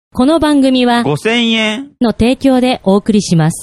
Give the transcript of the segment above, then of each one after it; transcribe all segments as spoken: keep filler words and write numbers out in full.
この番組はごせんえんの提供でお送りします。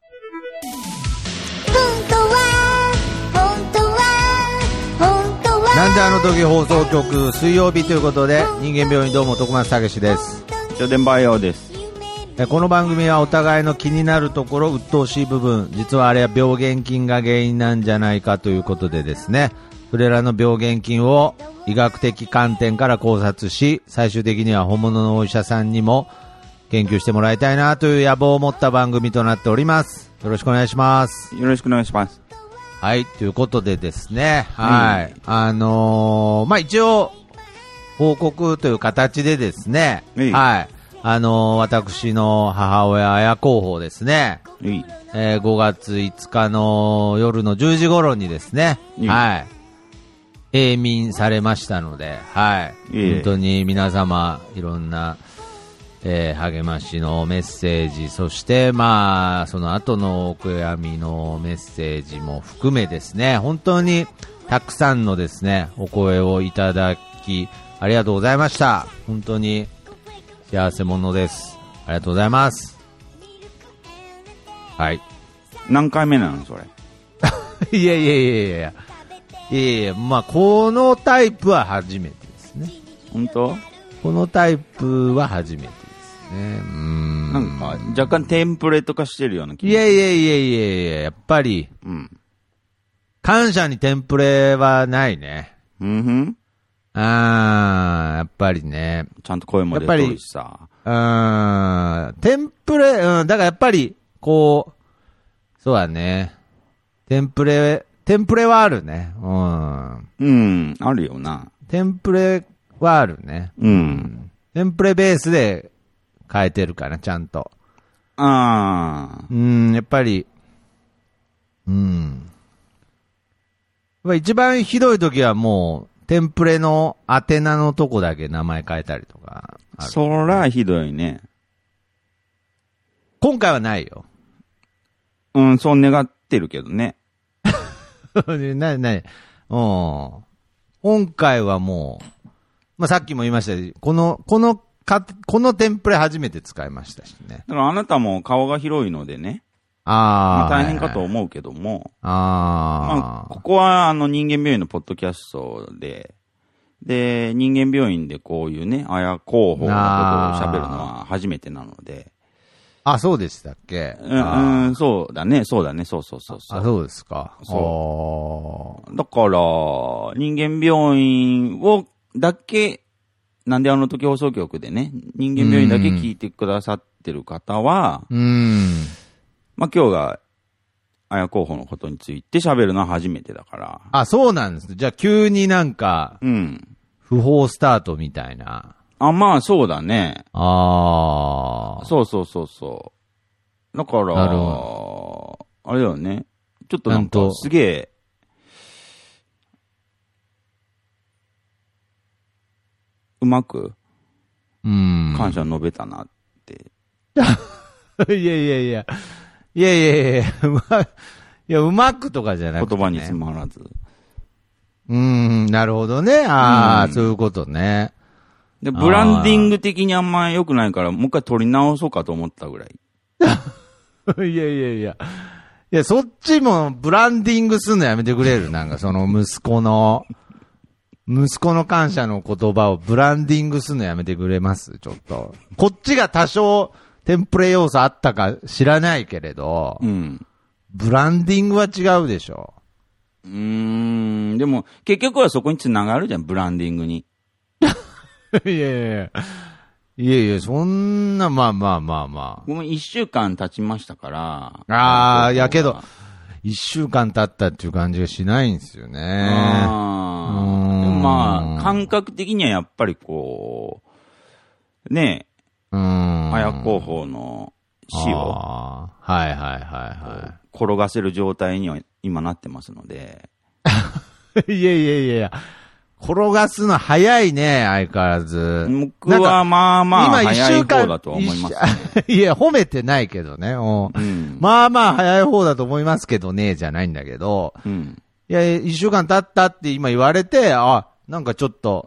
本当は本当は本当はなんであの時放送局水曜日ということで、人間病院どうも徳松たけしです。 超電波用です。 この番組はお互いの気になるところ、鬱陶しい部分、実はあれは病原菌が原因なんじゃないかということでですね、それらの病原菌を医学的観点から考察し、最終的には本物のお医者さんにも研究してもらいたいなという野望を持った番組となっております。よろしくお願いします。 よろしくお願いします。 はい、ということでですね、はい、うん、あのー、まあ、一応報告という形でですね、 いいはい、あのー、私の母親綾候補ですね、 いいえー、ごがついつかの夜のじゅうじ頃にですね、 いいはい、永眠されましたので、はい、 いい本当に皆様いろんな、えー、励ましのメッセージ、そしてまあその後のお悔やみのメッセージも含めですね、本当にたくさんのですねお声をいただきありがとうございました。本当に幸せ者です。ありがとうございます。はい。 何回目なのそれいやいやいやいやいやいや、まあこのタイプは初めてですね。 本当？ このタイプは初めてですね。うーん。 なんか若干テンプレとかしてるような気が。 いやいやいやいやいや、やっぱり、 うん、 感謝にテンプレはないね。 うんふん。 あー、やっぱりね。 ちゃんと声も出てるしさ。 うーん、テンプレ、うん、だからやっぱり、こう、そうだね。テンプレ、テンプレはあるね。うん。 うん、あるよな。 テンプレはあるね。 うん。うん、 テンプレベースで変えてるかな、ちゃんと。 ああ。 うん、やっぱり、うん。やっぱ一番ひどい時はもう、テンプレの宛名のとこだけ名前変えたりとかある。 そらひどいね。 今回はないよ。 うん、そう願ってるけどね。 な、な、うん。今回はもう、まあ、さっきも言いましたけど、この、このか、このテンプレ初めて使いましたしね。 だからあなたも顔が広いのでね。 ああ。 まあ、大変かと思うけども。 ああ。 まあ、ここはあの人間病院のポッドキャストで、で、人間病院でこういうね、綾候補のことを喋るのは初めてなので。 あ、そうでしたっけ？ うん、うん、そうだね、そうだね、そうそうそうそう。 あ、そうですか。 そう。だから、人間病院を、だけ、なんであの時放送局でね、人間病院だけ聞いてくださってる方は、 うん。 まあ、今日が、綾候補のことについて喋るのは初めてだから。 あ、そうなんです。じゃあ急になんか、 うん。 不法スタートみたいな。 あ、まあそうだね。 ああ。 そうそうそうそう。だから、 なるほど。 あれだよね。ちょっとなんかすげえ、うまく、 うん。 感謝述べたなって。 いやいやいや。いやいやいや、うま、いや、うまくとかじゃなくて、ね。 言葉に詰まらず。 うーん、なるほどね。ああ、そういうことね。 で、ブランディング的にあんま良くないから、もう一回取り直そうかと思ったぐらい。 いやいやいや。いや、そっちもブランディングすんのやめてくれる。なんかその息子の、息子の感謝の言葉をブランディングすんのやめてくれますちょっと。こっちが多少テンプレ要素あったか知らないけれど、 うん。 ブランディングは違うでしょ。 うーん、でも結局はそこに繋がるじゃん、ブランディングに。 いやいやいや。いやいや、そんな、まあまあまあまあ。 ごめん、一週間経ちましたから。 ああ、いやけど、一週間経ったっていう感じがしないんですよね。 ああ。でもまあ、感覚的にはやっぱりこう、ねえ、 うん。 綾候補の死を、 はいはいはいはい。 転がせる状態には今なってますので。 いやいやいやいや。転がすの早いね、相変わらず。 僕はまあまあ早い方だとは思いますね。 いや、褒めてないけどね。うん、まあまあ早い方だと思いますけどね、じゃないんだけど。 うん、 いや、一週間経ったって今言われて、あ、なんかちょっと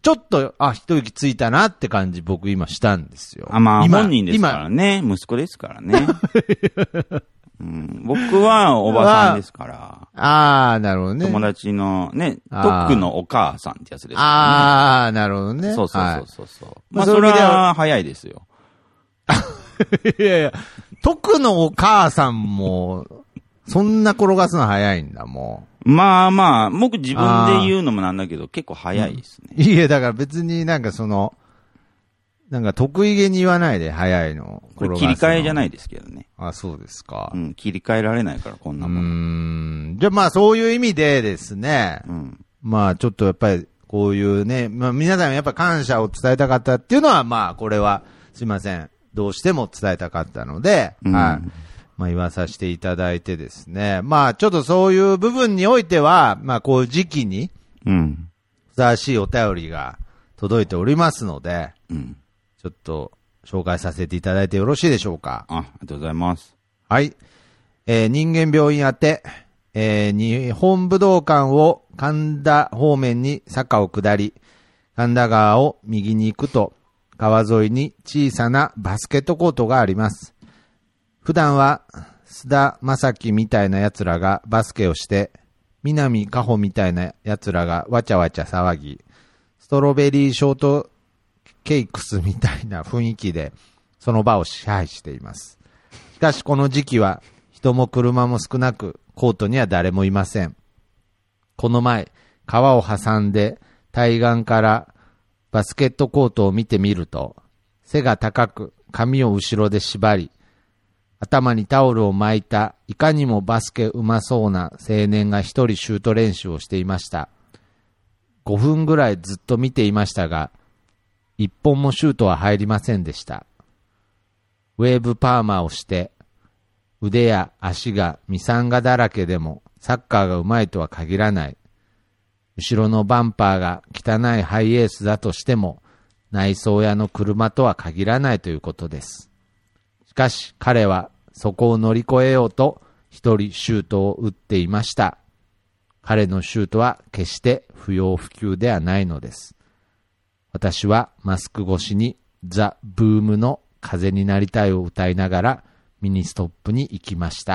ちょっと、あ、一息ついたなって感じ僕今したんですよ。 あ、まあ、 今本人ですからね。息子ですからね。うん、僕はおばさんですから。 ああ、なるほどね。 友達のね、トックのお母さんってやつですからね。 ああ、なるほどね。 そうそうそうそうそう。はい、まあ、 そそれは早いですよ。 いやいや、トクのお母さんも、そんな転がすの早いんだ、もう。まあまあ、僕自分で言うのもなんだけど、結構早いですね。 うん、いや、だから別になんかその、なんか得意げに言わないで早いの。 これ切り替えじゃないですけどね。 あ、そうですか。 うん、切り替えられないからこんなもん。 うーん。じゃあまあそういう意味でですね。うん。まあちょっとやっぱりこういうね、まあ皆さんやっぱ感謝を伝えたかったっていうのはまあこれはすいません。どうしても伝えたかったので、うん、はい。まあ言わさせていただいてですね。まあちょっとそういう部分においては、まあこういう時期に、うん。ふさわしいお便りが届いておりますので、うん。ちょっと紹介させていただいてよろしいでしょうか。 あ、ありがとうございます。 はい。えー、人間病院宛て、えー、日本武道館を神田方面に坂を下り、神田川を右に行くと、川沿いに小さなバスケットコートがあります。普段は須田正樹みたいな奴らがバスケをして、南加穂みたいな奴らがわちゃわちゃ騒ぎ、ストロベリーショートケイクスみたいな雰囲気でその場を支配しています。しかしこの時期は人も車も少なくコートには誰もいません。この前川を挟んで対岸からバスケットコートを見てみると背が高く髪を後ろで縛り頭にタオルを巻いたいかにもバスケうまそうな青年が一人シュート練習をしていました。ごふんぐらいずっと見ていましたが一本もシュートは入りませんでした。ウェーブパーマをして、腕や足がミサンガだらけでもサッカーがうまいとは限らない。後ろのバンパーが汚いハイエースだとしても、内装屋の車とは限らないということです。しかし彼はそこを乗り越えようと一人シュートを打っていました。彼のシュートは決して不要不急ではないのです。私はマスク越しにザ・ブームの風になりたいを歌いながらミニストップに行きました。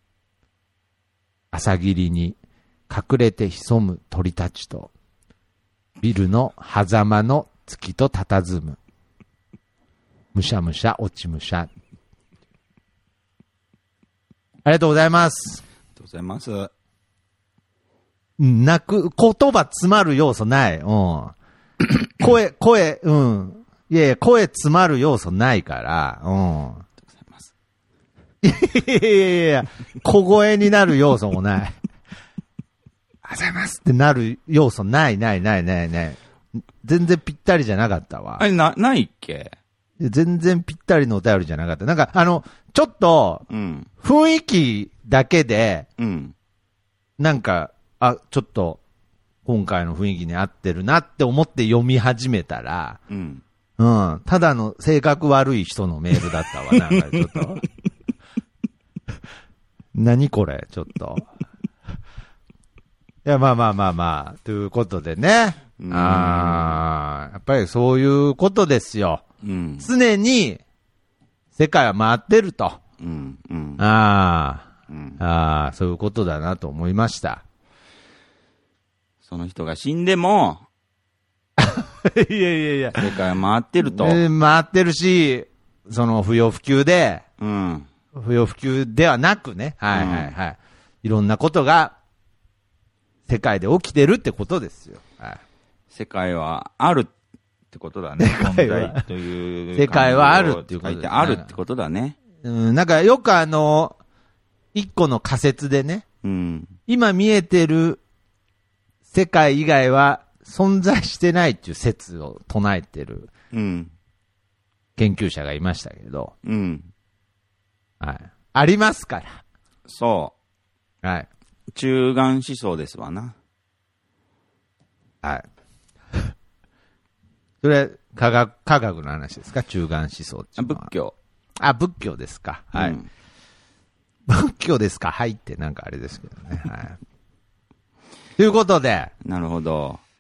朝霧に隠れて潜む鳥たちとビルの狭間の月と佇むむしゃむしゃ落ちむしゃ。ありがとうございます。 ありがとうございます。 泣く言葉詰まる要素ない。うん声、声、うん。いやいや、声詰まる要素ないから、うん。ありがとうございます。いやいやいや、小声になる要素もない。ありがとうございますってなる要素ない、ない、ない、ない、ない。全然ぴったりじゃなかったわ。 あれ、な、ないっけ？ 全然ぴったりのお便りじゃなかった。なんか、あの、ちょっと、うん、雰囲気だけで、うん、なんか、あ、ちょっと、今回の雰囲気に合ってるなって思って読み始めたら、うん。うん。ただの性格悪い人のメールだったわ。なんかちょっと。何これちょっと。いや、まあまあまあまあ。ということでね。ああ、やっぱりそういうことですよ。うん、常に世界は回ってると。うんうん、ああ、うん、ああ、そういうことだなと思いました。 その人が死んでも、 いやいやいや。 世界回ってると。 えー、回ってるし、その不要不急で、うん、不要不急ではなくね、はいはいはい。うん、いろんなことが世界で起きてるってことですよ。はい、 世界はあるってことだね。 世界はという世界はあるっていうことで、ね、あるってことだね。 うん、なんかよくあの、一個の仮説でね、うん、今見えてる世界以外は存在してないっていう説を唱えてる研究者がいましたけど、うん、はい、ありますから。 そう。 はい。 中間思想ですわな。 はい。それ科学科学の話ですか？中間思想っていうのは。 仏教。 あ、仏教ですか。はい。うん、仏教ですか。はいってなんかあれですけどね。はい。ということで。 なるほど。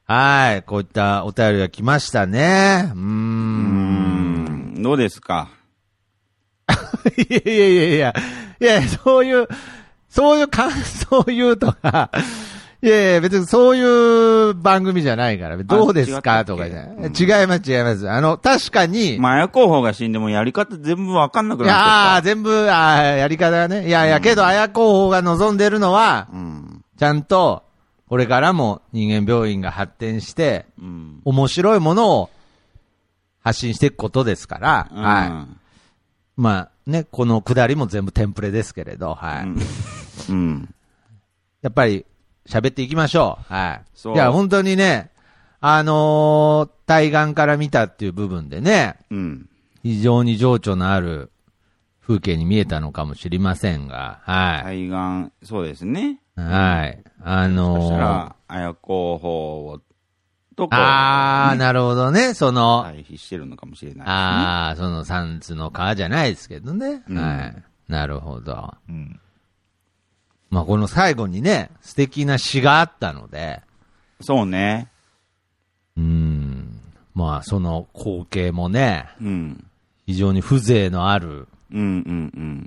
はい。こういったお便りが来ましたね。うーん。 うーんどうですか？ いやいやいやいや、いやいや、そういう、そういう感想を言うとか、いやいや、別にそういう番組じゃないから、どうですかとかじゃない、うん、違います、違います。あの、確かに。 マヤ候補が死んでもやり方全部わかんなくなっちゃった。 いやー、全部、あーやり方がね。いやいや、うん、けど、綾候補が望んでるのは、うん、ちゃんと、これからも人間病院が発展して、うん、面白いものを発信していくことですから、うん、はい。まあね、このくだりも全部テンプレですけれど、はい。うんうん、やっぱり喋っていきましょう。はい。そういや、本当にね、あのー、対岸から見たっていう部分でね、うん、非常に情緒のある風景に見えたのかもしれませんが、はい。 対岸、そうですね。 はい。あのー、そしたら、 綾候補を、とこあー、ね、なるほどね、その、 対比してるのかもしれないですね。 あー、その三つの川じゃないですけどね。うん、はい。なるほど。うん、まあ、この最後にね、素敵な詩があったので。 そうね。 うーん。まあ、その光景もね、うん、非常に風情のある、うんうんうん、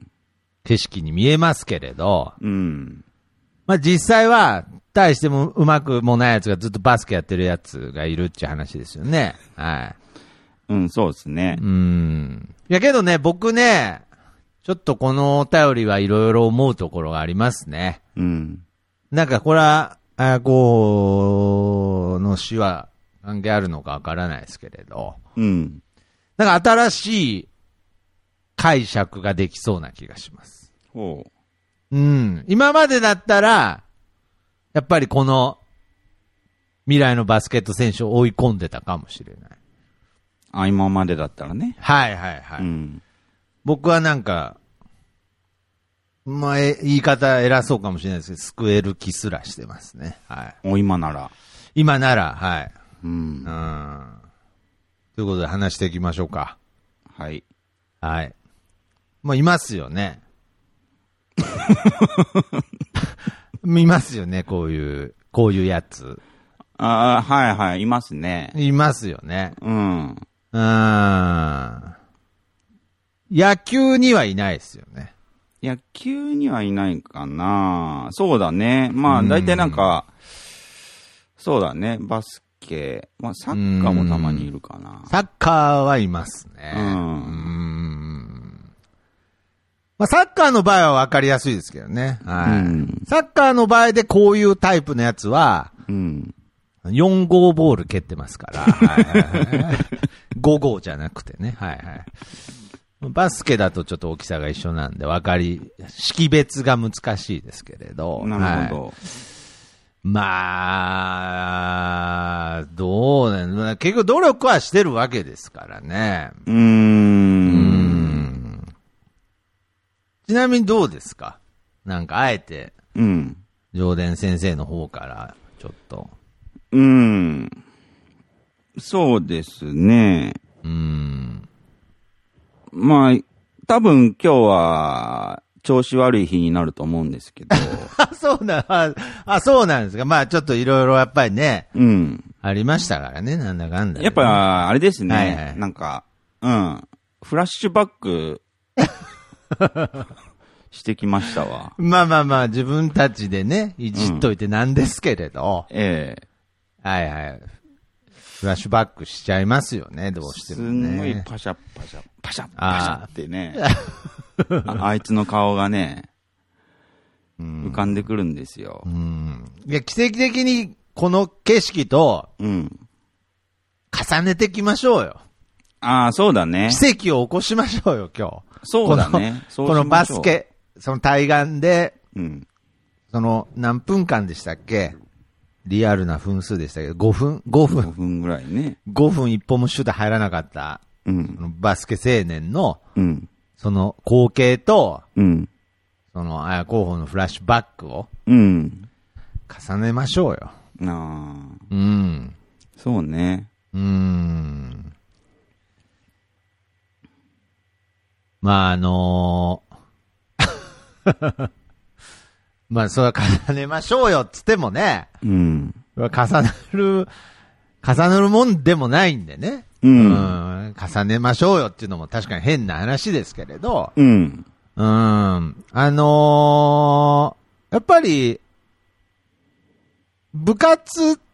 景色に見えますけれど、うん、まあ実際は、大してもうまくもないやつがずっとバスケやってるやつがいるっていう話ですよね。はい。 うん、そうですね。 うん。いやけどね、僕ね、ちょっとこのお便りはいろいろ思うところがありますね。うん。なんかこれは、あこうの詩は関係あるのかわからないですけれど。うん。なんか新しい解釈ができそうな気がします。ほう。うん。今までだったら、やっぱりこの未来のバスケット選手を追い込んでたかもしれない。 あ、今までだったらね。 はいはいはい。うん、僕はなんか、まあ、え、言い方偉そうかもしれないですけど、救える気すらしてますね。はい。 お、今なら。 今なら、はい。うん。うん。ということで話していきましょうか。 はい。 はい。もういますよね。見ますよね、こういう、こういうやつ。 ああ、はいはい、いますね。 いますよね。うん。うーん。野球にはいないですよね。 野球にはいないかな。そうだね。まあ、大体なんか、そうだね、バスケ。まあ、サッカーもたまにいるかな。 サッカーはいますね。うん。うーんまあ、サッカーの場合は分かりやすいですけどね。はい。うん、サッカーの場合でこういうタイプのやつは、うん、よん号ボール蹴ってますから。はいはいはい、ご号じゃなくてね。はいはい。バスケだとちょっと大きさが一緒なんで分かり、識別が難しいですけれど。 なるほど。はい、 まあ、どうね。結局努力はしてるわけですからね。うーん。うーんちなみにどうですか？なんかあえて、うん。上田先生の方からちょっと。 うーん。そうですね。うーん。まあ、多分今日は調子悪い日になると思うんですけど。 あ、そうな、あ、あ、そうなんですか。まあちょっといろいろやっぱりね。うん。ありましたからね、なんだかんだ、ね。 やっぱ、あれですね。はいはい、なんか、うん。フラッシュバック。してきましたわ。 まあまあまあ、自分たちでね、いじっといてなんですけれど。うん、ええはいはい。フラッシュバックしちゃいますよね、どうしてもね。 すごいパシャパシャ、パシャパシャってね。あ, あいつの顔がね、うん、浮かんでくるんですよ。うん、 いや、奇跡的にこの景色と、うん、重ねていきましょうよ。 ああ、そうだね。 奇跡を起こしましょうよ、今日。 そうだね。 この、このバスケ、その対岸で、うん、その何分間でしたっけ？リアルな分数でしたけど、ごふん ?ご 分。 ごふんぐらいね。 ごふん一歩もシュート入らなかった、うん、そのバスケ青年の、うん、その光景と、うん、その綾候補のフラッシュバックを、うん、重ねましょうよ。ああ。 うん。そうね。うん。 まあ、あのー、まあ、それは重ねましょうよっつってもね。うん。 重なる、重なるもんでもないんでね。 うん。 うん、重ねましょうよっていうのも確かに変な話ですけれど。 うん。 うん。あのー、やっぱり、部活って、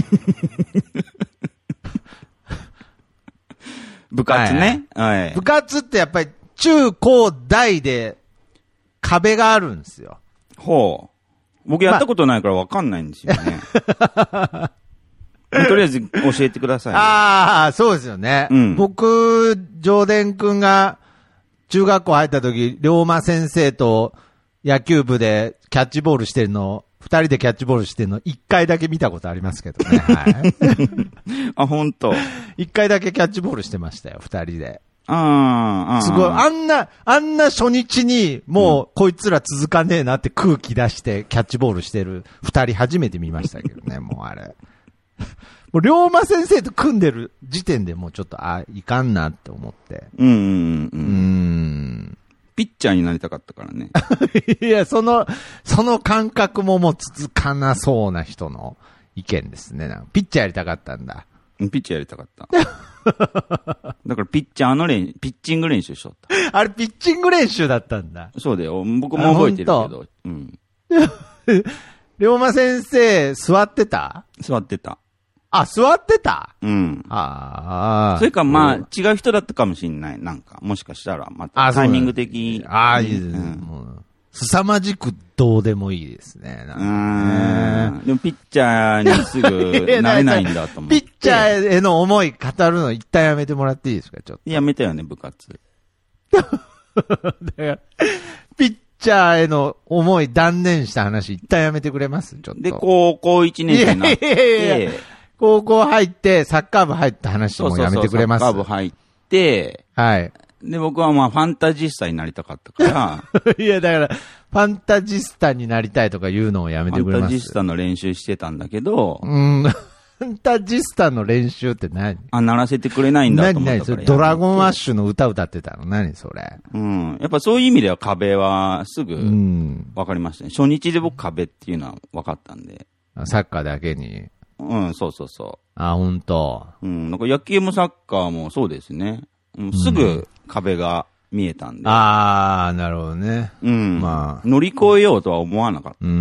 部活ね。はい。はい、 部活ってやっぱり中高大で壁があるんですよ。 ほう。僕やったことないからわかんないんですよね。まあ、とりあえず教えてください、ね。 ああ、そうですよね。うん、僕、上田くんが中学校入った時、龍馬先生と野球部でキャッチボールしてるの、二人でキャッチボールしてるの、一回だけ見たことありますけどね。はい。 あ、ほんと。 一回だけキャッチボールしてましたよ、二人で。 ああ、 すごい。あんな、あんな初日に、もう、こいつら続かねえなって空気出してキャッチボールしてる二人初めて見ましたけどね、もうあれ。もう、龍馬先生と組んでる時点でもうちょっと、あ、いかんなって思って。 うんうんうん。うーん。 ピッチャーになりたかったからね。 いや、その、その感覚ももう続かなそうな人の意見ですね。ピッチャーやりたかったんだ。 ピッチャーやりたかった。だからピッチャーの練、ピッチング練習しとった。 あれ、ピッチング練習だったんだ。 そうだよ。僕も覚えてるけど。うん。 龍馬先生、座ってた？ 座ってた。 あ、座ってた？ うん。 ああ。 それかまあ、違う人だったかもしれない。なんか、もしかしたら、またタイミング的に。 ああ、いいですね。うん、もう凄まじくどうでもいいですね。 なんかね、うん。でもピッチャーにすぐなれないんだと思って。 ピッチャーへの思い語るの一旦やめてもらっていいですか、ちょっと。 やめたよね、部活。 だからピッチャーへの思い断念した話一旦やめてくれますちょっと。 で、高校いちねん生になって。いやいやいや高校入って、サッカー部入った話もやめてくれます？ そうそうそう、サッカー部入って、 はい。 で、僕はまあ、ファンタジスタになりたかったから。 いや、だから、ファンタジスタになりたいとか言うのをやめてくれます？ ファンタジスタの練習してたんだけど。 うん。ファンタジスタの練習って何？ あ、ならせてくれないんだと思ったから。 何何それドラゴンアッシュの歌歌ってたの？何それ？ うん。やっぱそういう意味では壁はすぐ、分かりましたね。初日で僕壁っていうのは分かったんで。 サッカーだけに。 うん、そうそうそう。 あ、ほんと。 うん、なんか野球もサッカーもそうですね。うん、すぐ壁が見えたんで。 うん、あー、なるほどね。 うん。まあ。乗り越えようとは思わなかった。 うーん。うん。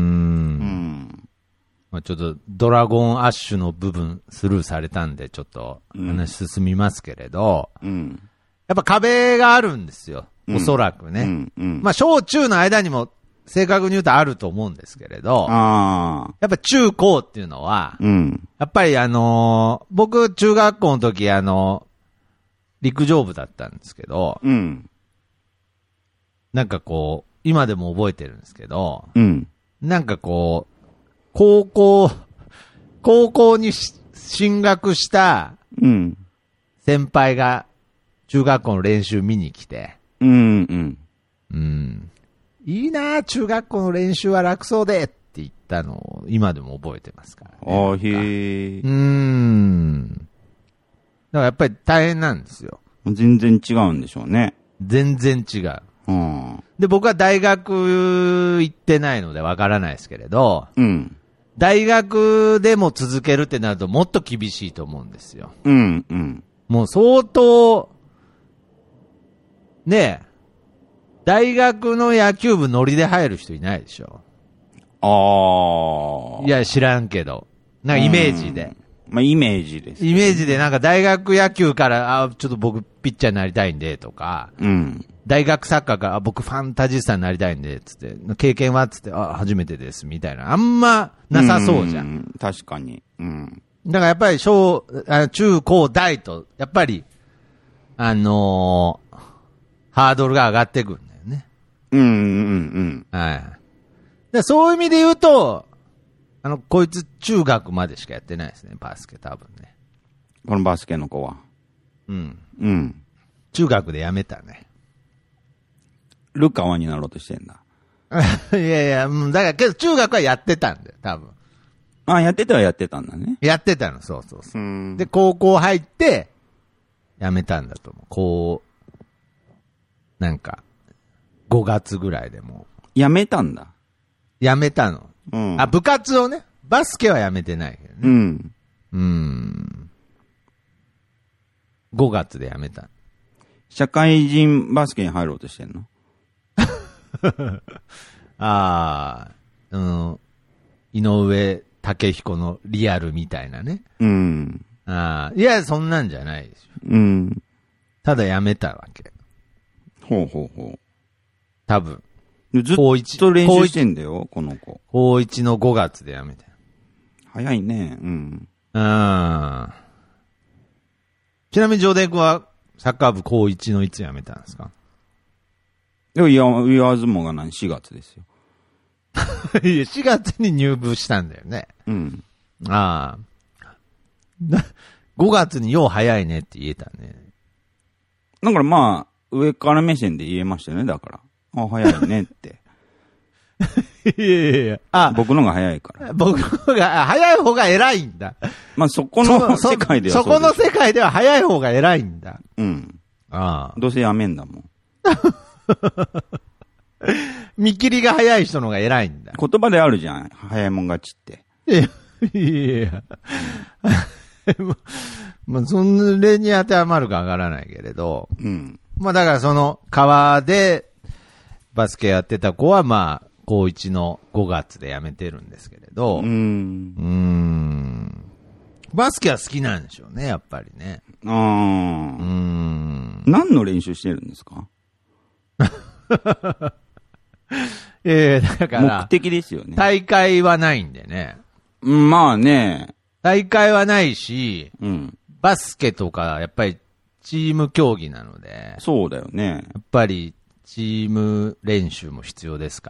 まあ、ちょっとドラゴンアッシュの部分スルーされたんで、ちょっと話進みますけれど。うん。やっぱ壁があるんですよ。おそらくね。うん。うん。まあ、小中の間にも、正確に言うとあると思うんですけれど、あやっぱ中高っていうのは、うん、やっぱりあのー、僕中学校の時あのー、陸上部だったんですけど、うん、なんかこう、今でも覚えてるんですけど、うん、なんかこう、高校、高校に進学した先輩が中学校の練習見に来て、うんうんうんいいなぁ、中学校の練習は楽そうでって言ったのを今でも覚えてますから、ね。 ああ、へえ。 うーん。だからやっぱり大変なんですよ。 全然違うんでしょうね。 全然違う。うん、で、僕は大学行ってないのでわからないですけれど、うん、大学でも続けるってなるともっと厳しいと思うんですよ。うんうん、もう相当、ねえ、大学の野球部ノリで入る人いないでしょ。ああ。いや、知らんけど。なんかイメージで。 まあ、イメージです、 ね。イメージでなんか大学野球から、あ、ちょっと僕ピッチャーになりたいんで、とか。うん。大学サッカーから、あ、僕ファンタジスタになりたいんで、つって。経験はつって、あ、初めてです、みたいな。あんまなさそうじゃん。うん、 確かに。うん。 だからやっぱり小、あ中高大と、やっぱり、あのー、ハードルが上がってくるんだよね。うんうんうん。はい。でそういう意味で言うと、あの、こいつ中学までしかやってないですね、バスケ多分ね。 このバスケの子は。 うん。うん。中学でやめたね。 ルカワになろうとしてんだ。 いやいや、うん、だからけど中学はやってたんだよ、多分。 あ、やってたはやってたんだね。 やってたの、そうそうそう。うんで、高校入って、やめたんだと思う。こう、なんか、ごがつぐらいでもやめたんだ。 やめたの。うん。あ、部活をね。 バスケはやめてないけどね。 うん。 うーん。ごがつでやめた。 社会人バスケに入ろうとしてんの？ ああ、うん。井上武彦のリアルみたいなね。 うん。 ああ、いや、そんなんじゃないですよ。 うん。 ただやめたわけ。 ほうほうほう。 多分。 ずっと練習してんだよ、この子。 高いちのごがつでやめた。 早いね。うん。 うん。ちなみに上田君はサッカー部高いちのいつやめたんですか？ いや、言わずもがない、しがつですよ。 いや、しがつに入部したんだよね。 うん。 ああ。ごがつによう早いねって言えたね。 だからまあ、上から目線で言えましたよね、だから。あ、早いねって。 いやいやいや。あ、 僕のが早いから。 僕のが、早い方が偉いんだ。 まあそこの世界ではそそこの世界では早い方が偉いんだ。 うん。 ああ。 どうせやめんだもん。 見切りが早い人のが偉いんだ。 言葉であるじゃん。早いもん勝ちって。 いやいやいや。まあ、それに当てはまるかわからないけれど。 うん。 まあだからその川でバスケやってた子はまあ高いちのごがつで辞めてるんですけれど。 うーん。 うーん。バスケは好きなんでしょうね、やっぱりね。 ああ。 うーん。 何の練習してるんですか？ ええー、だから。 目的ですよね。 大会はないんでね。 まあね。 大会はないし、 うん。 バスケとかやっぱりチーム競技なので。 そうだよね。 やっぱりチーム練習も必要ですから。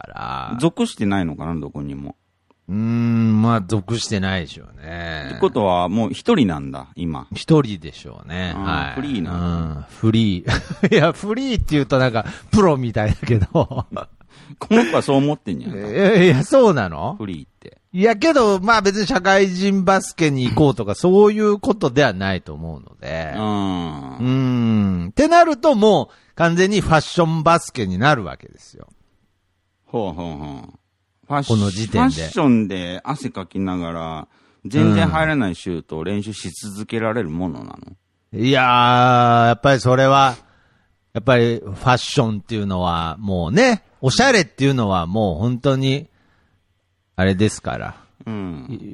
属してないのかな、どこにも。 うーん、まあ属してないでしょうね。 ってことはもう一人なんだ、今。 一人でしょうね。はい。 フリーなの、 うん、フリー。いや、フリーって言うとなんか、プロみたいだけど。この子はそう思ってんじゃん。 いやいや、そうなの？ フリーって。 いやけど、まあ別に社会人バスケに行こうとか、そういうことではないと思うので。 うん。 うーん。ってなるともう、完全にファッションバスケになるわけですよ。 ほうほうほう。ファッシこの時点で。 ファッションで汗かきながら、全然入らないシュートを練習し続けられるものなの？ うん、いやー、やっぱりそれは、やっぱりファッションっていうのはもうね、おしゃれっていうのはもう本当に、あれですから、 うん、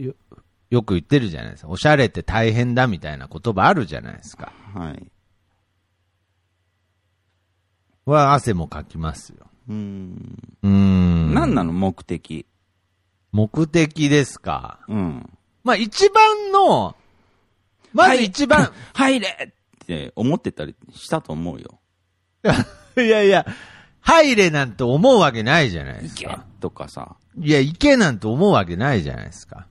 よ。よく言ってるじゃないですか。おしゃれって大変だみたいな言葉あるじゃないですか。 はい。 は汗もかきますよ。 うーん。 うーん。 何なの目的？ 目的ですか。 うん。 まあ一番の、まず一番、 はい、入れって思ってたりしたと思うよ。 いやいや、入れなんて思うわけないじゃないですか。 行けとかさ。 いや、行けなんて思うわけないじゃないですか。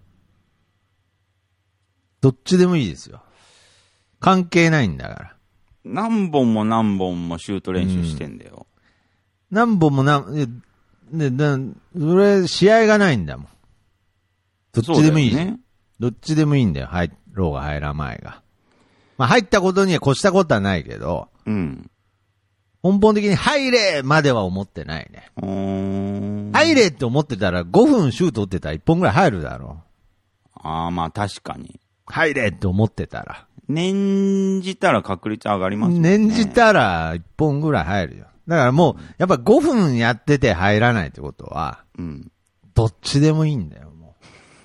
どっちでもいいですよ。関係ないんだから。 何本も何本もシュート練習してんだよ。 うん、何本も何、ね、ね、それ、試合がないんだもん。どっちでもいい。ね、どっちでもいいんだよ。入ろうが入らないが。まあ入ったことには越したことはないけど。 うん。 根本的に入れまでは思ってないね。 うーん。 入れって思ってたらごふんシュート打ってたらいっぽんぐらい入るだろう。ああ、まあ確かに。 入れって思ってたら。 念じたら確率上がりますね。 念じたらいっぽんぐらい入るよ。だからもう、やっぱごふんやってて入らないってことは、 うん。 どっちでもいいんだよ、も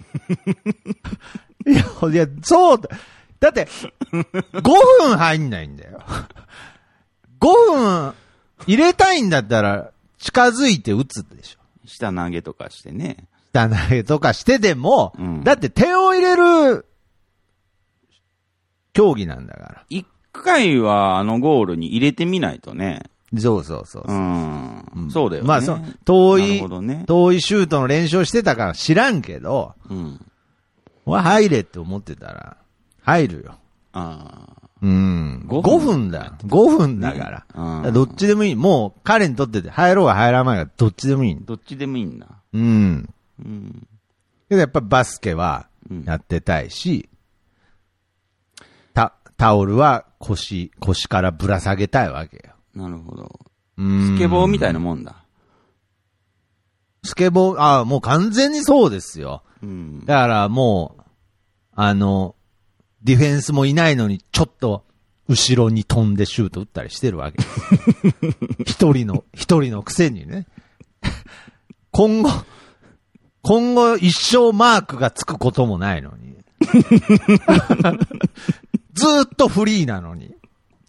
う。いや、いや、そうだ。だって、ごふん入んないんだよ。ごふん入れたいんだったら、近づいて打つでしょ。 下投げとかしてね。 下投げとかしてでも、 うん、 だって点を入れる競技なんだから。 一回はあのゴールに入れてみないとね。 そうそうそうそう。 うんうん、そうだよね。 まあそ、遠い、 ね、 遠いシュートの練習をしてたから知らんけど、 うん。 入れって思ってたら、入るよ。 ああ。 うん。ごふんだ。ごふんだから。ね、だからどっちでもいい。もう彼にとってて入ろうが入らないがどっちでもいい。 どっちでもいいんだ。 うん。 うん。 けどやっぱバスケはやってたいし、うん、タ、タオルは腰、腰からぶら下げたいわけよ。 なるほど。 スケボーみたいなもんだ。 スケボー、ああ、もう完全にそうですよ。 うん。 だからもう、あの、ディフェンスもいないのに、ちょっと、後ろに飛んでシュート打ったりしてるわけです。一人の、一人のくせにね。今後、今後一生マークがつくこともないのに。ずーっとフリーなのに。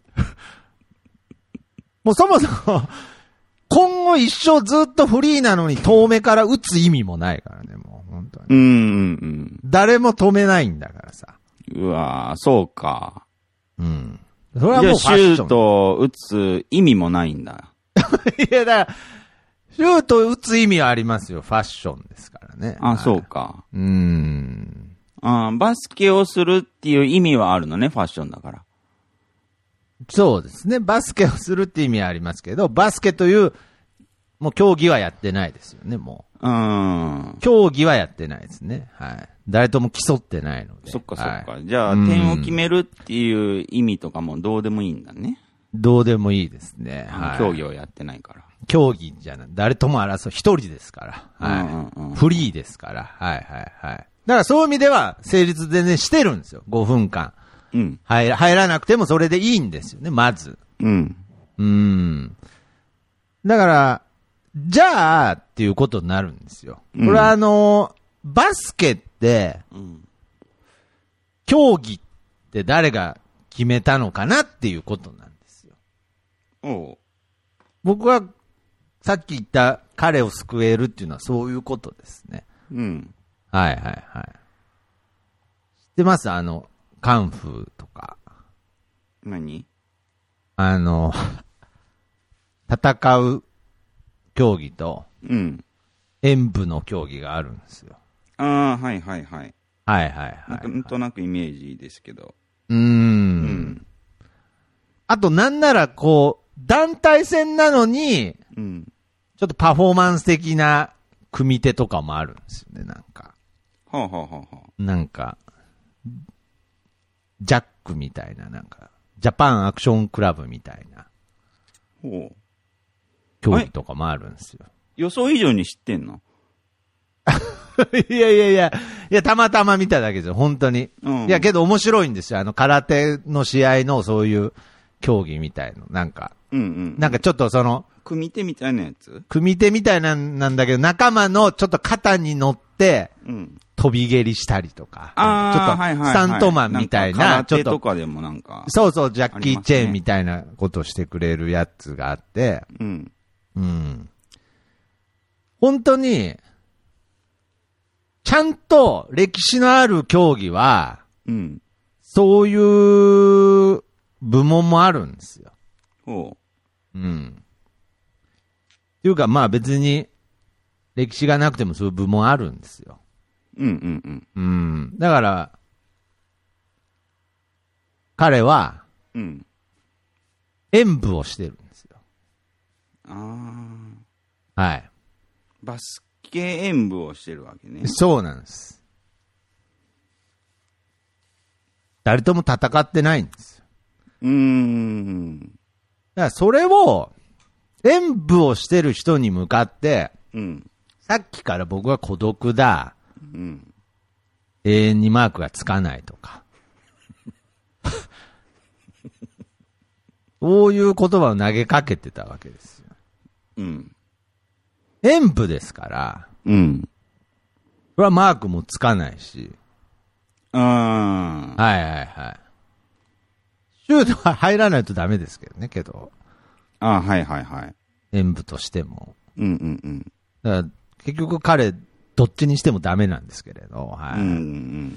もうそもそも、今後一生ずっとフリーなのに遠目から打つ意味もないからね、もう本当に。 うんうんうん。 誰も止めないんだからさ。 うわぁ、そうか。 うん。それはもうファッション。 じゃあシュートを打つ意味もないんだ。 いや、だから、シュート打つ意味はありますよ。ファッションですからね。 あ、そうか。 うーん。 あバスケをするっていう意味はあるのね、ファッションだから。 そうですね。バスケをするって意味はありますけど、バスケという、もう競技はやってないですよね、もう。うん。 競技はやってないですね。はい。誰とも競ってないので。 そっかそっか。 はい、 じゃあ、点を決めるっていう意味とかもどうでもいいんだね。 どうでもいいですね。はい。 競技をやってないから。 競技じゃない。誰とも争う。一人ですから。はい、 うんうんうん。 フリーですから。はいはいはい。だからそういう意味では成立全然してるんですよ。ごふんかん。 うん。 入ら、入らなくてもそれでいいんですよね、まず。 うん。 うーん。だから、じゃあ、っていうことになるんですよ。これはあのー、バスケって、 うん、 競技って誰が決めたのかなっていうことなんですよ。 おう。 僕は、さっき言った彼を救えるっていうのはそういうことですね。 うん。 はいはいはい。知ってますあの、カンフーとか。 何？ あの、戦う競技と、 うん。 演舞の競技があるんですよ。 ああ、はいはいはい。 はいはいはい、はい。 なんとなくイメージですけど。 うーん。 うん。 あとなんならこう、団体戦なのに、 うん。 ちょっとパフォーマンス的な組手とかもあるんですよね、なんか。 はあ、はあはあはあ、 なんか、ジャックみたいな、なんか、ジャパンアクションクラブみたいな、 ほう。 競技とかもあるんですよ。 予想以上に知ってんの？ いやいやいや、いや、たまたま見ただけですよ、本当に。 うん、 いや、けど面白いんですよ。あの、空手の試合のそういう競技みたいの。なんか、 うんうん、 なんかちょっとその、 組手みたいなやつ？ 組手みたいなんなんだけど、仲間のちょっと肩に乗って、うん、飛び蹴りしたりとか。 あちょっと、スタントマンみたいな、 ちょっと。空手とかでもなんか。 そうそう、ジャッキー・チェーンみたいなことをしてくれるやつがあって、 うん。 うん。本当に、ちゃんと歴史のある競技は、 うん。 そういう部門もあるんですよ。 ほう。うん。っていうか、まあ別に、歴史がなくてもそういう部門あるんですよ。 うんうんうん。 うん。だから、彼は、 うん。 演舞をしてるんですよ。 ああ。はい。 バスケ演舞をしてるわけね。 そうなんです。誰とも戦ってないんですよ。 うーん。 だからそれを、演舞をしてる人に向かって、 うん。 さっきから僕は孤独だ。 うん。 永遠にマークがつかないとか。そういう言葉を投げかけてたわけですよ。 うん。 演舞ですから。 うん。 これはマークもつかないし。 ああ。 はいはいはい。シュートは入らないとダメですけどね、けど。 ああ、はいはいはい。 演舞としても。 うんうんうん。 だから結局彼、どっちにしてもダメなんですけれど。はい。 うんうん、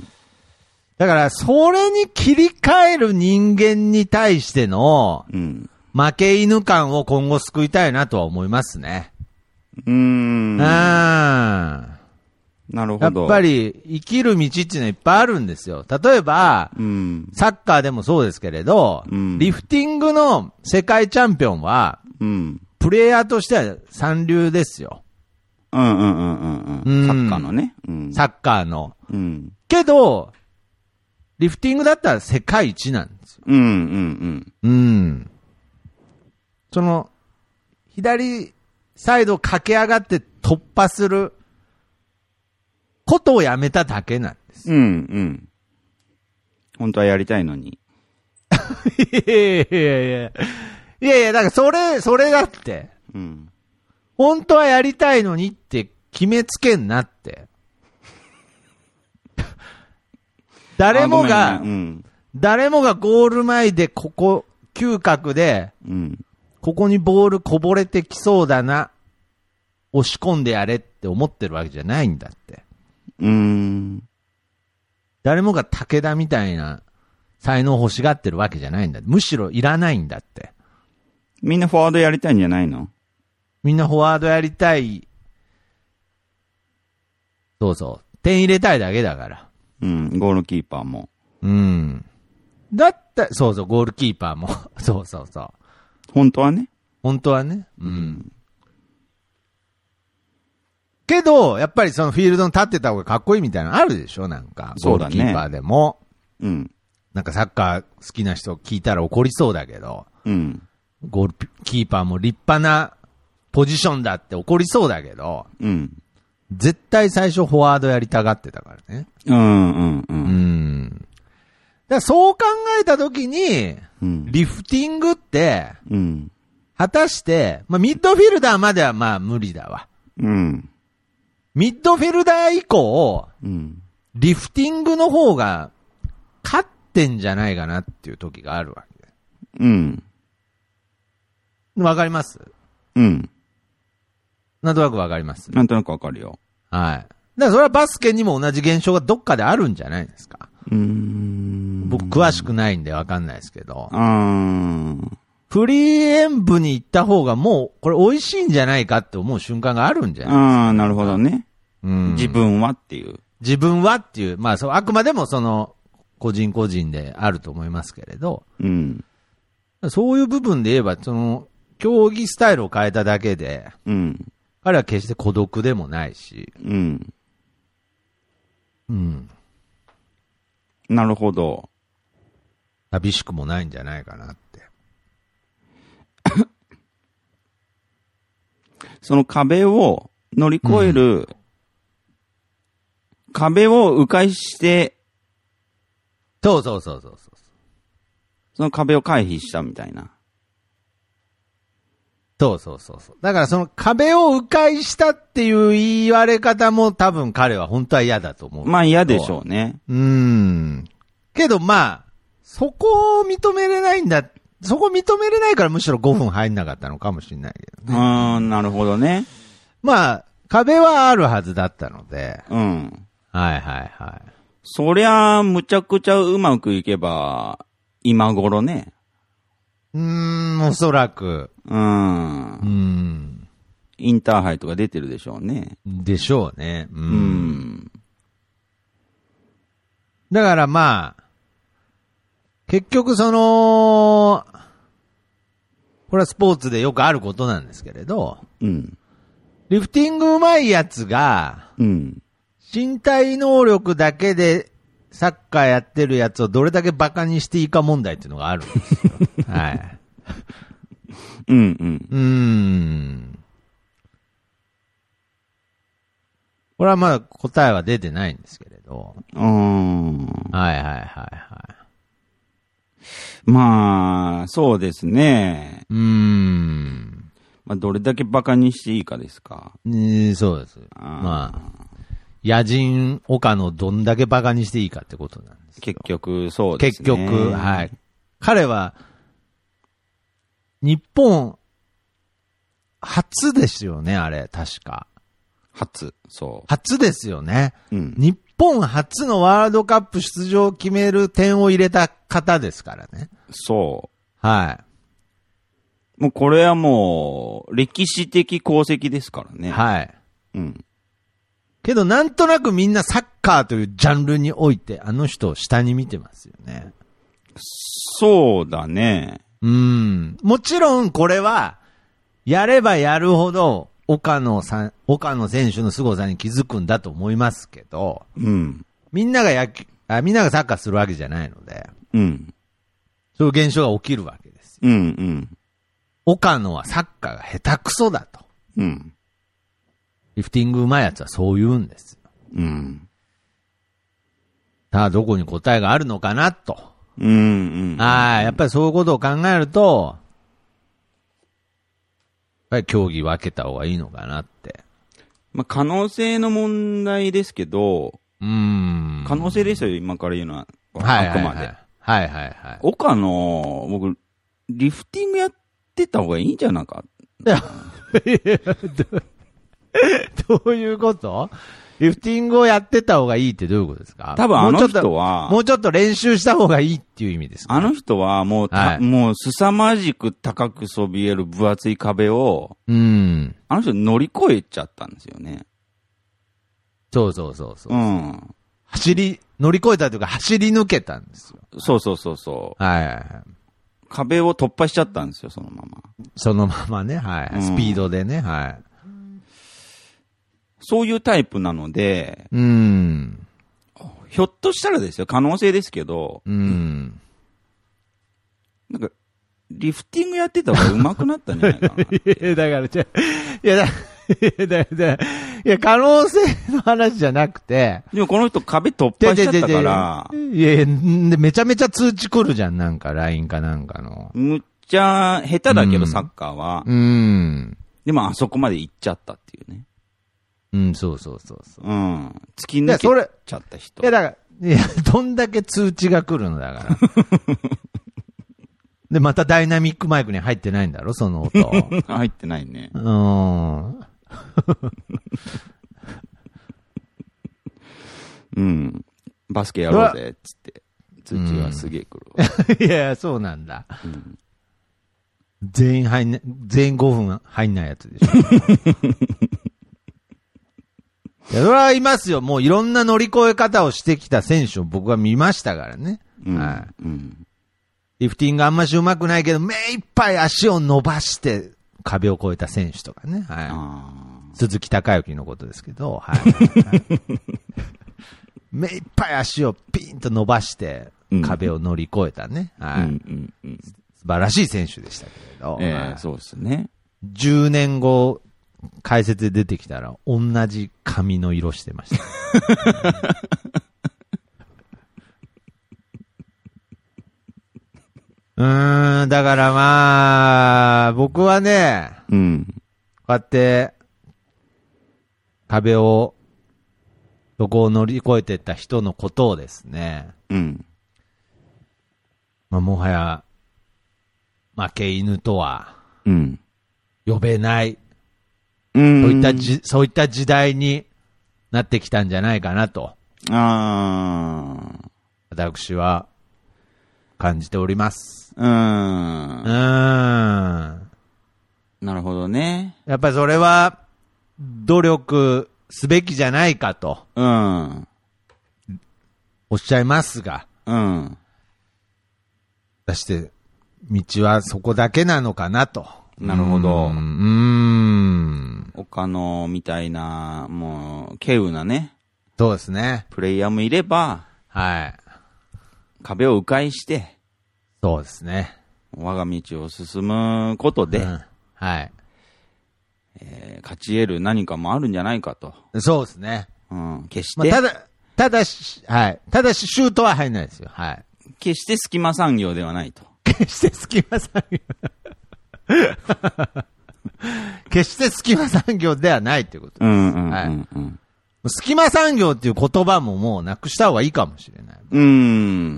だから、それに切り替える人間に対しての、負け犬感を今後救いたいなとは思いますね。 うーん。 ああ。 なるほど。 やっぱり、生きる道っていうのはいっぱいあるんですよ。例えば、 うん、 サッカーでもそうですけれど、うん、リフティングの世界チャンピオンは、うん、プレイヤーとしては三流ですよ。 うんうんうんうんうん。サッカーのね。 うん、サッカーの。 うん、 けど、リフティングだったら世界一なんですよ。 うんうんうん。うん。その、左サイドを駆け上がって突破することをやめただけなんです。 うん、うん。本当はやりたいのに。 いやいやいやいや。いやいや、だからそれ、それだって。 うん。 本当はやりたいのにって決めつけんなって。誰もが、 ね、うん、 誰もがゴール前でここ、嗅覚で、 うん、 ここにボールこぼれてきそうだな、押し込んでやれって思ってるわけじゃないんだって。 うーん。 誰もが武田みたいな才能を欲しがってるわけじゃないんだ。むしろいらないんだって。 みんなフォワードやりたいんじゃないの？ みんなフォワードやりたい。そうそう。点入れたいだけだから。 うん、ゴールキーパーも。 うん。だった、そうそう、ゴールキーパーも。そうそうそう。 本当はね。 本当はね。うん。けど、やっぱりそのフィールドに立ってた方がかっこいいみたいなのあるでしょなんか。 そうだね。 ゴールキーパーでも。 うん。 なんかサッカー好きな人聞いたら怒りそうだけど。 うん。 ゴールキーパーも立派なポジションだって怒りそうだけど。 うん。 絶対最初フォワードやりたがってたからね。 うんうんうん。 うん。だからそう考えたときに、 うん、 リフティングって、 うん、 果たして、まあ、ミッドフィルダーまではまあ無理だわ。 うん、 ミッドフィルダー以降、 うん、 リフティングの方が勝ってんじゃないかなっていう時があるわけ。 うん。 わかります？ うん。 なんとなくわかります？ なんとなくわかるよ。 はい。だからそれはバスケにも同じ現象がどっかであるんじゃないですか。 うーん。 僕詳しくないんでわかんないですけど。 あー。 フリー演舞に行った方がもうこれ美味しいんじゃないかって思う瞬間があるんじゃないですか。 あー、なるほどね。 うん。 自分はっていう。 自分はっていう、まあそう、あくまでもその、個人個人であると思いますけれど。 うん。 そういう部分で言えば、その、競技スタイルを変えただけで、 うん。 彼は決して孤独でもないし。 うん。 うん。 なるほど。 寂しくもないんじゃないかなって。 その壁を乗り越える、うん、壁を迂回して、 そうそうそうそうそう。 その壁を回避したみたいな。 そうそうそうそう。だからその壁を迂回したっていう言われ方も多分彼は本当は嫌だと思う。 まあ嫌でしょうね。 うーん。けどまあ、そこを認めれないんだ。そこ認めれないからむしろごふん入んなかったのかもしれないけどね。 あー、なるほどね。 まあ、壁はあるはずだったので。 うん。 はいはいはい。 そりゃ、むちゃくちゃうまくいけば、今頃ね。 うーん、おそらく。 うん。 うん。 インターハイとか出てるでしょうね。 でしょうね。うん。 うん、 だからまあ、結局その、これはスポーツでよくあることなんですけれど、 うん。 リフティング上手いやつが、 うん。 身体能力だけでサッカーやってるやつをどれだけバカにしていいか問題っていうのがあるんですよ。はい。 うんうん。 うーん。これはまだ答えは出てないんですけれど。 うーん。 はいはいはいはい。 まあ、そうですね。 うーん。 まあ、どれだけバカにしていいかですか。 ね、そうです。まあ。野人岡野どんだけバカにしていいかってことなんですよ。 結局、そうですね。 結局、はい。彼は、日本、初ですよね、あれ、確か。 初、そう。 初ですよね。 うん。 日本初のワールドカップ出場を決める点を入れた方ですからね。 そう。はい。 もうこれはもう、歴史的功績ですからね。 はい。 うん。 けどなんとなくみんなサッカーというジャンルにおいてあの人を下に見てますよね。 そうだね。 うん。もちろんこれは、やればやるほど、岡野さん、岡野選手の凄さに気づくんだと思いますけど、 うん。 みんなが野球、あ、みんながサッカーするわけじゃないので、 うん。 そういう現象が起きるわけですよ。 うんうん。 岡野はサッカーが下手くそだと。 うん。 リフティング上手いやつはそう言うんですよ。 うん。 さあ、どこに答えがあるのかなと。 うん、うん。 はい。やっぱりそういうことを考えると、やっぱり競技分けた方がいいのかなって。 まあ、可能性の問題ですけど、 うーん。 可能性ですよ、今から言うのは。 はいはいはい。 あくまで。 はいはいはい。 岡野、僕、リフティングやってた方がいいんじゃないか。 いや、どういうことリフティングをやってた方がいいってどういうことですか？ 多分あの人は、 もうちょっと練習した方がいいっていう意味ですか？ あの人はもうた、はい、もう凄まじく高くそびえる分厚い壁を、 うん。 あの人乗り越えちゃったんですよね。 そうそうそうそう。 うん。 走り、乗り越えたというか走り抜けたんですよ。 そうそうそうそう。 はいはいはい。 壁を突破しちゃったんですよ、そのまま。 そのままね、はい。うん、スピードでね、はい。 そういうタイプなので、 うん。 ひょっとしたらですよ、可能性ですけど、 うん。 なんか、リフティングやってた方が上手くなったんじゃないかな。 いや、だから、じゃいや、だ、いや、だ、いや、可能性の話じゃなくて。 でもこの人壁突破しちゃったから。 いやいや、めちゃめちゃ通知来るじゃん、なんか、ライン かなんかの。 むっちゃ下手だけど、サッカーは。 うん。 でもあそこまで行っちゃったっていうね。 うん、そうそうそうそう。 うん。突き抜けちゃった人。 いや、だから、いや、どんだけ通知が来るのだから。で、またダイナミックマイクに入ってないんだろ、その音。 入ってないね。 うん。 うん。バスケやろうぜ、つって。通知はすげえ来るわ。 いや、そうなんだ。うん、全員入んな、全員ごふん入んないやつでしょ。いや、それはいますよ。もういろんな乗り越え方をしてきた選手を僕は見ましたからね。 うん、 はい。 うん、 リフティングあんまし上手くないけど、目いっぱい足を伸ばして壁を越えた選手とかね。はい。鈴木孝之のことですけど、はい。目いっぱい足をピンと伸ばして壁を乗り越えたね。はい。うんうんうん、素晴らしい選手でしたけれど。 えーはい、そうですね。 じゅうねんご、解説で出てきたら同じ髪の色してました。うーん、だからまあ、僕はね、 うん、 こうやって壁を、そこを乗り越えていった人のことをですね、 うん、 まあもはや負け犬とは呼べない。 うん、 そういったじ、そういった時代になってきたんじゃないかなと。 あ私は感じております。 うーん。 うーん。 なるほどね。 やっぱりそれは努力すべきじゃないかと。 うん。 おっしゃいますが。 うん。 果たして道はそこだけなのかなと。 なるほど。 うーん。 岡野みたいな、もう、稀有なね。 そうですね。 プレイヤーもいれば、 はい。 壁を迂回して、 そうですね。 我が道を進むことで、うん、 はい。 えー、勝ち得る何かもあるんじゃないかと。 そうですね。 うん。決して。 まあ、ただ、ただし、はい。ただし、シュートは入んないですよ。はい。 決して隙間産業ではないと。 決して隙間産業。決して隙間産業ではないということです。 うんうんうんうん、 はい。隙間産業っていう言葉ももうなくした方がいいかもしれない。 うん。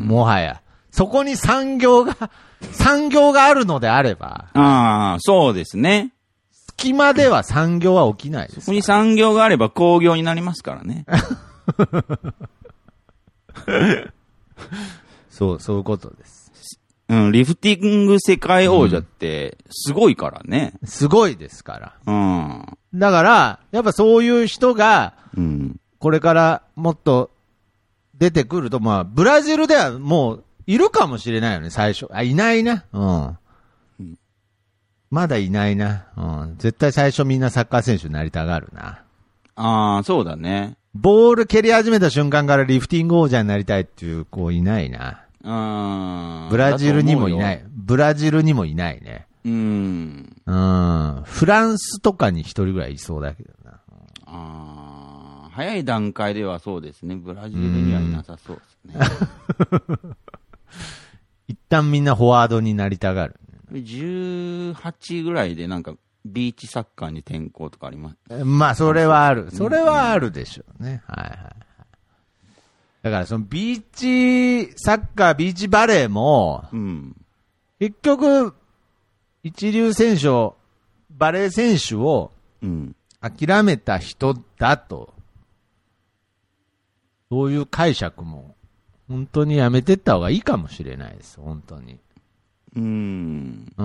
もはや。そこに産業が、産業があるのであれば。 ああ、そうですね。 隙間では産業は起きないです。 そこに産業があれば工業になりますからね。 そう、そういうことです。 うん、リフティング世界王者ってすごいからね。 うん、すごいですから。 うん。 だから、やっぱそういう人が、 うん、 これからもっと出てくると、まあ、ブラジルではもういるかもしれないよね、最初。あ、いないな。うん。うん、まだいないな。うん。絶対最初みんなサッカー選手になりたがるな。 ああ、そうだね。 ボール蹴り始めた瞬間からリフティング王者になりたいっていう子いないな。 うん。 ブラジルにもいない。ブラジルにもいないね。 うん。 うん。フランスとかに一人ぐらいいそうだけどな。 ああ、 早い段階ではそうですね。ブラジルにはいなさそうですね。 一旦みんなフォワードになりたがる。 じゅうはちぐらいでなんかビーチサッカーに転向とかあります。 まあ、それはある。それはあるでしょうね。はいはいはい。だからそのビーチサッカー、ビーチバレーも、 うん、 結局、一流選手を、バレー選手を諦めた人だと、そういう解釈も本当にやめてった方がいいかもしれないです、本当に。 うーん。 うん。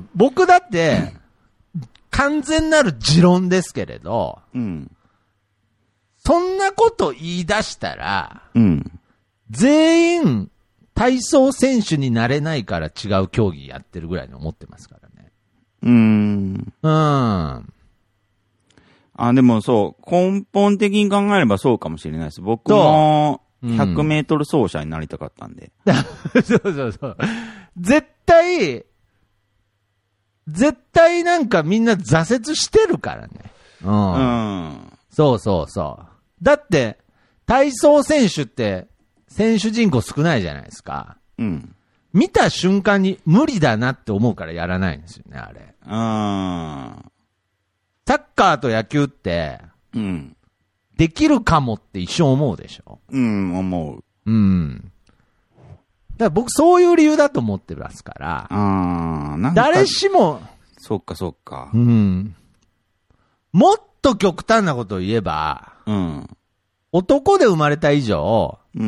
僕だって、完全なる持論ですけれど、 うん。 そんなこと言い出したら、 うん。 全員体操選手になれないから違う競技やってるぐらいに思ってますからね。 うーん。 うん。あ、 でもそう、根本的に考えればそうかもしれないです。僕もひゃくメートル走者になりたかったんで。 そうそうそう。絶対、絶対なんかみんな挫折してるからね。うん。 うん。 そうそうそう。だって、体操選手って選手人口少ないじゃないですか。 うん。 見た瞬間に無理だなって思うからやらないんですよね、あれ。 うん。 サッカーと野球って、 うん。 できるかもって一瞬思うでしょ。 うん、思う。 うん。だから僕そういう理由だと思ってますから。 ああ、なんか。 誰しも。 そっかそっか。 うん。もっと極端なことを言えば、 うん。 男で生まれた以上、 うん。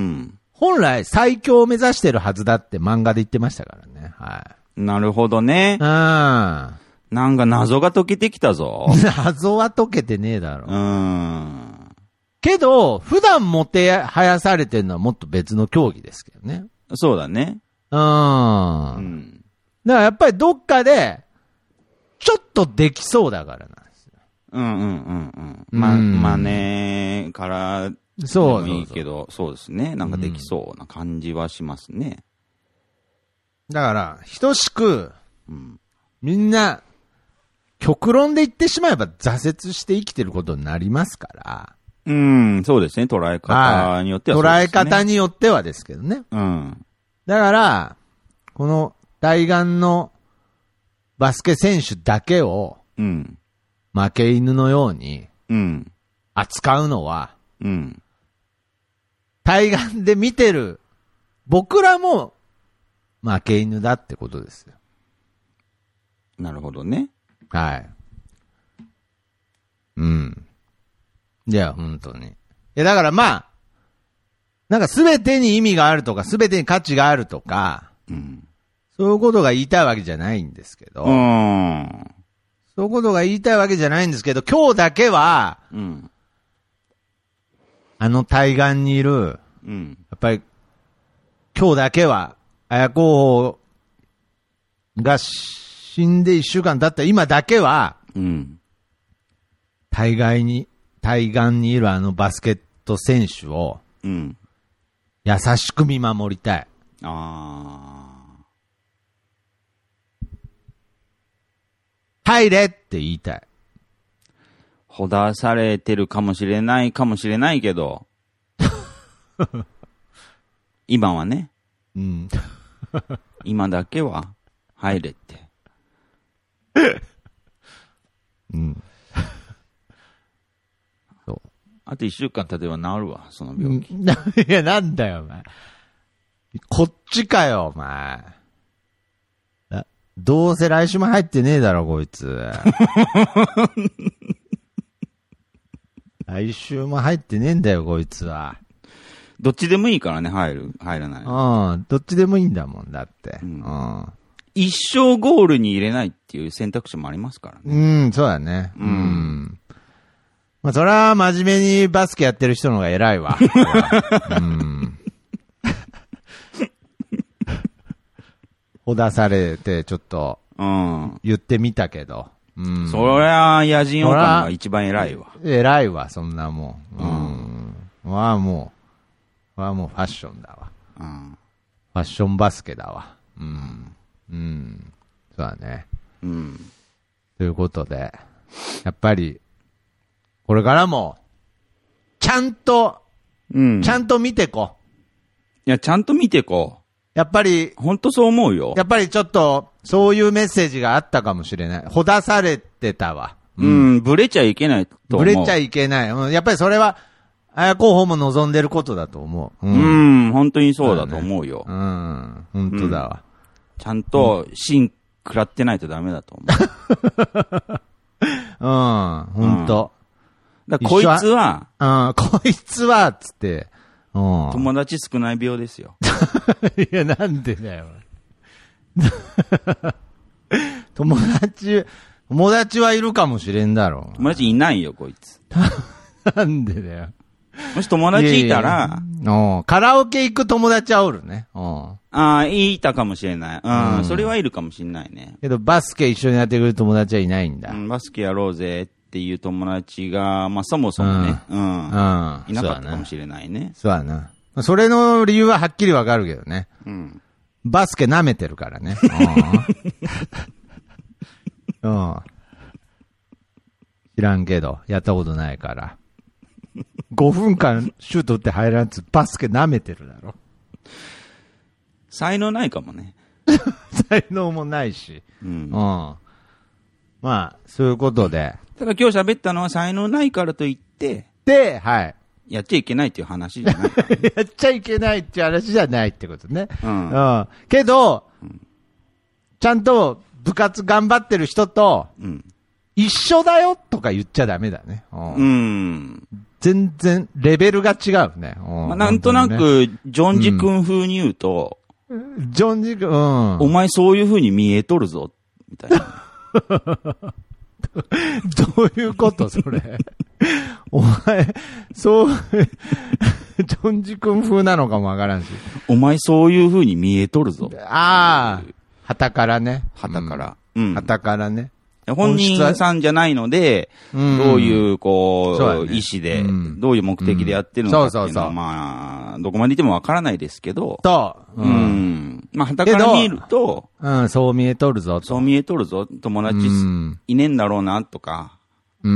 本来最強を目指してるはずだって漫画で言ってましたからね。はい。 なるほどね。 うん。 なんか謎が解けてきたぞ。 謎は解けてねえだろ。 うーん。 けど、普段もてはやされてるのはもっと別の競技ですけどね。 そうだね。 うん。 うん。 だからやっぱりどっかで、ちょっとできそうだからなんですよ。 うんうんうんうん。ま、マネーからでもいいけど、そうですね。なんかできそうな感じはしますね。 だから、等しく、 うん、 みんな、極論で言ってしまえば挫折して生きてることになりますから。 うん、そうですね。捉え方によってはそうですね。 捉え方によってはですけどね。 うん。 だから、この対岸のバスケ選手だけを、 うん。 負け犬のように、 うん。 扱うのは、 うん。 対岸で見てる、僕らも、負け犬だってことですよ。 なるほどね。 はい。うん。いや、本当に。いや、だからまあ、なんかすべてに意味があるとか、すべてに価値があるとか、 うん。 そういうことが言いたいわけじゃないんですけど、 うん。 そういうことが言いたいわけじゃないんですけど、今日だけは、 うん。 あの対岸にいる、 うん。 やっぱり、今日だけは、綾候補が死んで一週間経った今だけは、 うん。 対岸に、対岸にいるあのバスケット選手を、 うん。 優しく見守りたい。 ああ。 入れって言いたい。 ほだされてるかもしれないかもしれないけど、今はね。 うん。 今だけは入れって。 うん。そう。 あと一週間経てば治るわ、その病気。 いや、なんだよ、お前。こっちかよ、お前。どうせ来週も入ってねえだろ、こいつ。来週も入ってねえんだよ、こいつは。 どっちでもいいからね、入る、入らない。 うん、どっちでもいいんだもん、だって。 うん。 うん、 一生ゴールに入れないっていう選択肢もありますからね。 うん、そうだね。 うん。 うん、まあ、それは真面目にバスケやってる人の方が偉いわ。うん。ほだされて、ちょっと、 うん。 言ってみたけど。うん。 そりゃ、野人オカマが一番偉いわ。 偉いわ、そんなもん。うん。うん、はもう、はもうファッションだわ。 うん。 ファッションバスケだわ。うん。うん。そうだね。 うん。 ということで、やっぱり、これからも、 ちゃんと、 うん。 ちゃんと見てこ。 いや、ちゃんと見てこやっぱり、 う。ほんとそう思うよ。 やっぱりちょっと、そういうメッセージがあったかもしれない。ほだされてたわ。 うん、うん、ブレちゃいけないと思う。 ブレちゃいけない。うん、やっぱりそれは、綾候補も望んでることだと思う。 うん、うん、本当にそうだと思うよ。 うん、本当だわ。 うん、ちゃんと、芯食らってないとダメだと思う。 うん、本当。 うん、だこいつは、 うん、こいつは、つって、うん、 友達少ない病ですよ。 いや、なんでだよ。友達、友達はいるかもしれんだろう。 友達いないよ、こいつ。 なんでだよ。 もし友達いたら、 いやいやカラオケ行く友達はおるね。 ああ、いたかもしれない。うん、うん、それはいるかもしれないね。 けど、バスケ一緒にやってくる友達はいないんだ。 うん、バスケやろうぜっていう友達が、まあ、そもそもね、うん。うん。いなかったかもしれないね。 そうだな。それの理由ははっきりわかるけどね。 うん。 バスケ舐めてるからね。うん。知らんけど、やったことないから。ごふんかんシュート打って入らんつ、バスケ舐めてるだろ。 才能ないかもね。 才能もないし。 うん。うん。 まあ、そういうことで。 ただ今日喋ったのは才能ないからといって、 で、はい。 やっちゃいけないっていう話じゃない。 やっちゃいけないっていう話じゃないってことね。 うん。うん。 けど、うん、ちゃんと部活頑張ってる人と、うん、一緒だよとか言っちゃダメだね。うん。うん全然、レベルが違うね。 まあ、なんとなく、ね、ジョンジ君風に言うと、 うん、ジョンジ君、うん。 お前そういう風に見えとるぞ、みたいな。 どういうことそれ。お前、そう、ジョンジ君風なのかもわからんし。 お前そういう風に見えとるぞ。 ああ、旗からね。 旗から。 うん。旗からね。 本人さんじゃないので、どういう、こう、意思で、どういう目的でやってるのかっていうのは、まあ、どこまでいてもわからないですけど、 そう。 うん。まあ、旗から見ると、 うん、そう見えとるぞ。 そう見えとるぞ。友達いねえんだろうな、とか、 うん。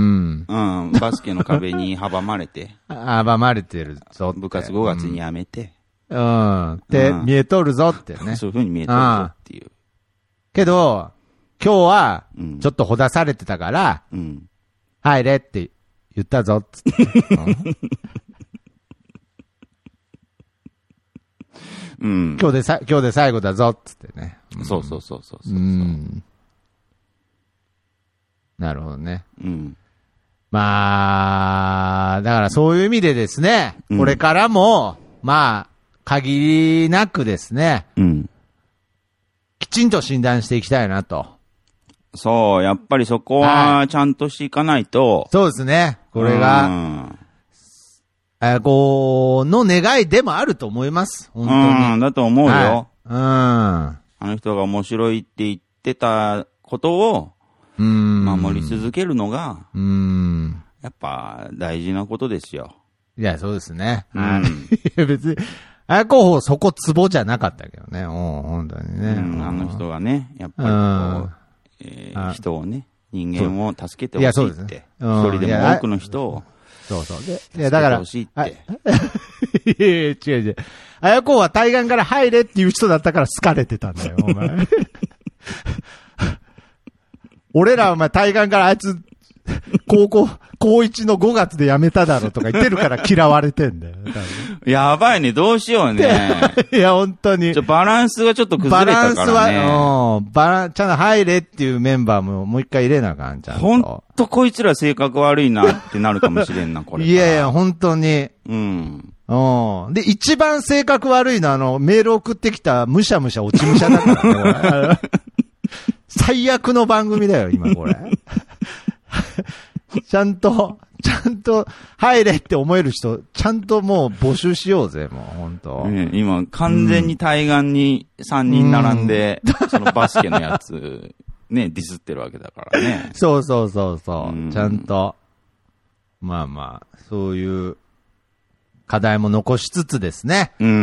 うん。バスケの壁に阻まれて。 阻まれてるぞ。 部活ごがつに辞めて。 うん。って見えとるぞってね。 そういう風に見えとるぞっていう。 けど、今日は、ちょっとほだされてたから、うん、入れって言ったぞ、つって。うん、今日でさ、今日で最後だぞ、つってね。 うん、そうそうそうそうそう、うん。 なるほどね。 うん、 まあ、だからそういう意味でですね、うん、これからも、まあ、限りなくですね、 うん、 きちんと診断していきたいなと。 そう、やっぱりそこはちゃんとしていかないと。はい、 そうですね。これが、うん、えこうの願いでもあると思います。本当に。 うん、だと思うよ。はい、 うん。あの人が面白いって言ってたことを、うん。守り続けるのが、うん。やっぱ大事なことですよ。 いや、そうですね。うん。いや、別に、綾候補そこツボじゃなかったけどね。おう本当にね。 うん、あの人がね、やっぱりこう、うんえー、人をね、人間を助けてほしいって。一、ね、人でも多くの人を。 そうそう。で、 いや、だから。助けてほしいって。いやいや、違う違う。綾子は対岸から入れっていう人だったから好かれてたんだよ、お前。俺らお前対岸からあいつ、高校、高一のごがつで辞めただろとか言ってるから嫌われてんだよ。 やばいね、どうしようね。 いや、本当に。 ちょバランスがちょっと崩れたからね。バランスは、 うん。バラン、ちゃんと入れっていうメンバーももう一回入れなあかん、ちゃんと。 ほんとこいつら性格悪いなってなるかもしれんな、これ。 いやいや、本当に。 うん。 うん。で、一番性格悪いのは、あの、メール送ってきたむしゃむしゃ落ちむしゃだからね。最悪の番組だよ、今これ。ちゃんと、ちゃんと入れって思える人、ちゃんともう募集しようぜ、もう、ほんと。 ね、今、完全に対岸にさんにん並んで、うん、そのバスケのやつ、ね、ディスってるわけだからね。 そうそうそうそう、うん。ちゃんと、まあまあ、そういう課題も残しつつですね。 うん。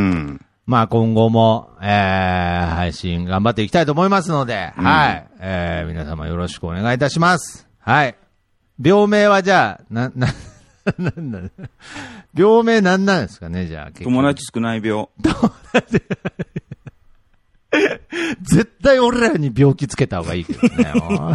まあ今後も、えー、配信頑張っていきたいと思いますので、うん、はい。えー、皆様よろしくお願いいたします。はい。病名はじゃあ、な、な、 なんなん病名なんなんですかね、じゃあ。結局友達少ない病。 絶対俺らに病気つけた方がいいけどね。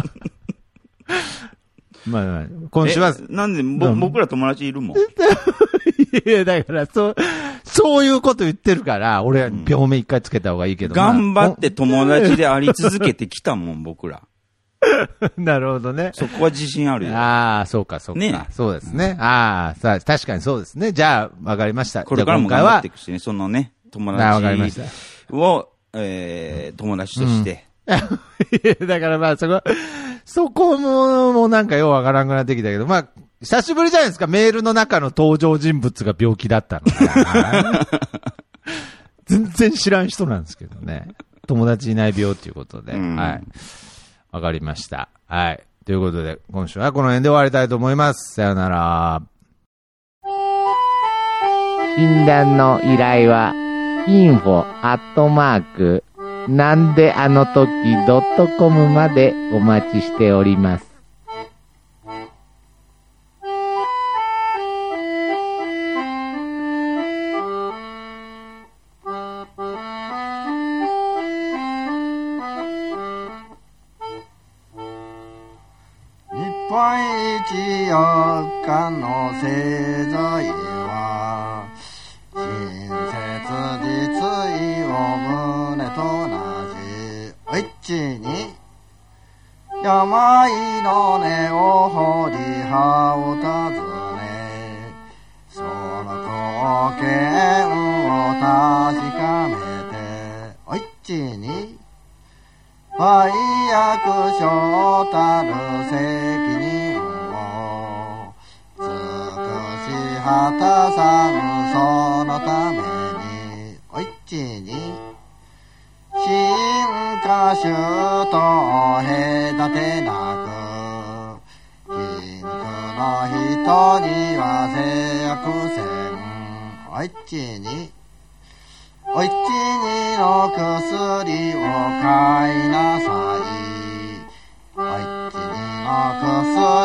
まあ、まあ、今週は。 なんで、ぼ、うん、僕ら友達いるもん。 いや、だから、そう、そういうこと言ってるから、俺は病名一回つけた方がいいけど、うん、 頑張って友達であり続けてきたもん、僕ら。 なるほどね。 そこは自信あるよ。 ああ、そうか、そうか。ね、そうですね。ああ、さあ、確かにそうですね。じゃあ、わかりました。 これからも頑張っていくしね、そのね、友達を、えー、友達として。 うん、だからまあ、そこ、そこも、もうなんかようわからんくなってきたけど、まあ、久しぶりじゃないですか、メールの中の登場人物が病気だったの。全然知らん人なんですけどね。友達いない病ということで、うん、はい。わかりました。はい。ということで、今週はこの辺で終わりたいと思います。さよなら。 診断の依頼は、インフォアットマーク、なんであの時ドットコムまでお待ちしております。 日本一よっかの製材は親切実意を胸と同じお一に病の根を掘り葉を尋ねその貢献を確かめてお一に売約所たる責任を尽くし果たさぬそのためにお一に進化種と隔てなく貧苦の人には制約せんお一にお一にの薬を買いなさい。お一にの薬